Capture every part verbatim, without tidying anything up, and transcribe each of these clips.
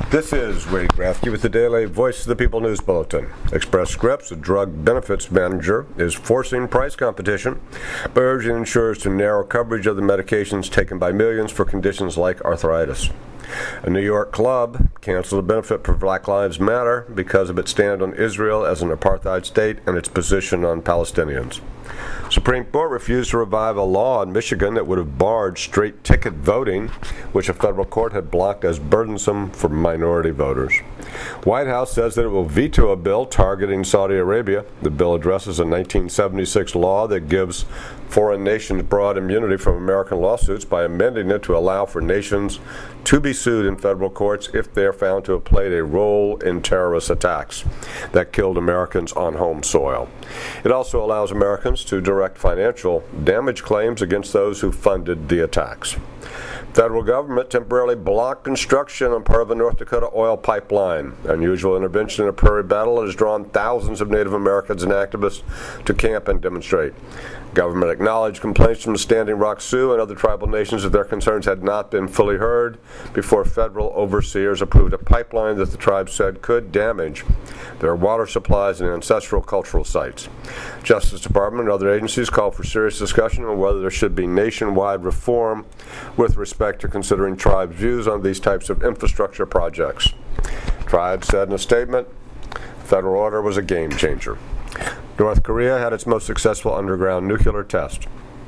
This is Wade Rathke with the Daily Voice of the People News Bulletin. Express Scripts, a drug benefits manager, is forcing price competition by urging insurers to narrow coverage of the medications taken by millions for conditions like arthritis. A New York club canceled a benefit for Black Lives Matter because of its stand on Israel as an apartheid state and its position on Palestinians. Supreme Court refused to revive a law in Michigan that would have barred straight ticket voting, which a federal court had blocked as burdensome for minority voters. White House says that it will veto a bill targeting Saudi Arabia. The bill addresses a nineteen seventy-six law that gives foreign nations broad immunity from American lawsuits by amending it to allow for nations to be sued in federal courts if they are found to have played a role in terrorist attacks that killed Americans on home soil. It also allows Americans to direct financial damage claims against those who funded the attacks. Federal government temporarily blocked construction on part of a North Dakota oil pipeline. Unusual intervention in a prairie battle that has drawn thousands of Native Americans and activists to camp and demonstrate. Government acknowledged complaints from the Standing Rock Sioux and other tribal nations that their concerns had not been fully heard before federal overseers approved a pipeline that the tribe said could damage their water supplies and ancestral cultural sites. Justice Department and other agencies called for serious discussion on whether there should be nationwide reform with respect to considering tribes' views on these types of infrastructure projects. Tribe said in a statement, federal order was a game changer. North Korea had its most successful underground nuclear test.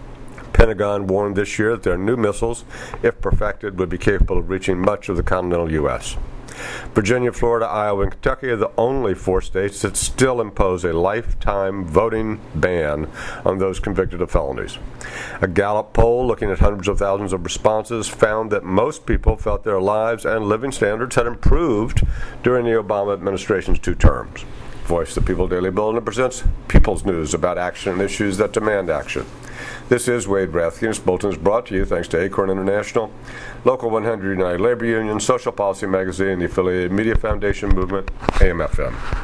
Pentagon warned this year that their new missiles, if perfected, would be capable of reaching much of the continental U S Virginia, Florida, Iowa, and Kentucky are the only four states that still impose a lifetime voting ban on those convicted of felonies. A Gallup poll looking at hundreds of thousands of responses found that most people felt their lives and living standards had improved during the Obama administration's two terms. Voice of the People Daily Bulletin presents People's News about action and issues that demand action. This is Wade Rathke. This bulletin is brought to you thanks to Acorn International, Local one hundred United Labor Union, Social Policy Magazine, the affiliated Media Foundation Movement, A M F M.